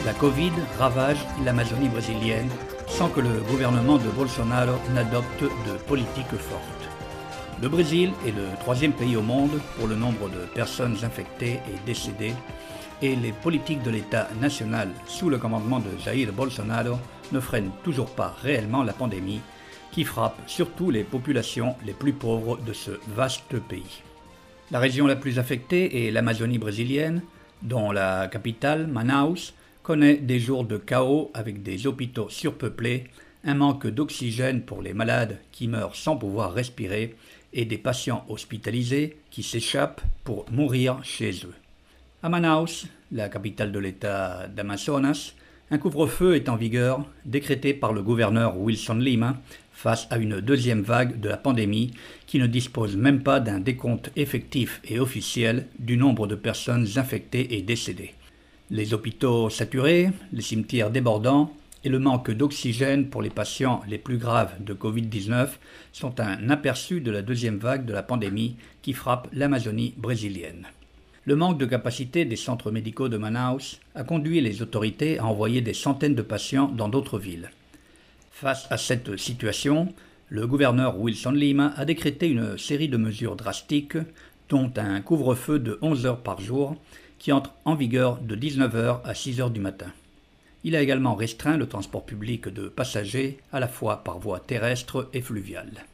La Covid ravage l'Amazonie brésilienne sans que le gouvernement de Bolsonaro n'adopte de politique forte. Le Brésil est le troisième pays au monde pour le nombre de personnes infectées et décédées, et les politiques de l'État national sous le commandement de Jair Bolsonaro ne freinent toujours pas réellement la pandémie qui frappe surtout les populations les plus pauvres de ce vaste pays. La région la plus affectée est l'Amazonie brésilienne, dont la capitale, Manaus, connaît des jours de chaos avec des hôpitaux surpeuplés, un manque d'oxygène pour les malades qui meurent sans pouvoir respirer et des patients hospitalisés qui s'échappent pour mourir chez eux. À Manaus, la capitale de l'État d'Amazonas, un couvre-feu est en vigueur, décrété par le gouverneur Wilson Lima, face à une deuxième vague de la pandémie qui ne dispose même pas d'un décompte effectif et officiel du nombre de personnes infectées et décédées. Les hôpitaux saturés, les cimetières débordants et le manque d'oxygène pour les patients les plus graves de Covid-19 sont un aperçu de la deuxième vague de la pandémie qui frappe l'Amazonie brésilienne. Le manque de capacité des centres médicaux de Manaus a conduit les autorités à envoyer des centaines de patients dans d'autres villes. Face à cette situation, le gouverneur Wilson Lima a décrété une série de mesures drastiques, dont un couvre-feu de 11 heures par jour, qui entre en vigueur de 19h à 6h du matin. Il a également restreint le transport public de passagers à la fois par voie terrestre et fluviale.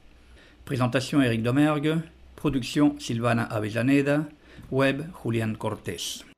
Présentation Éric Domergue, production Silvana Avellaneda, web Julián Cortés.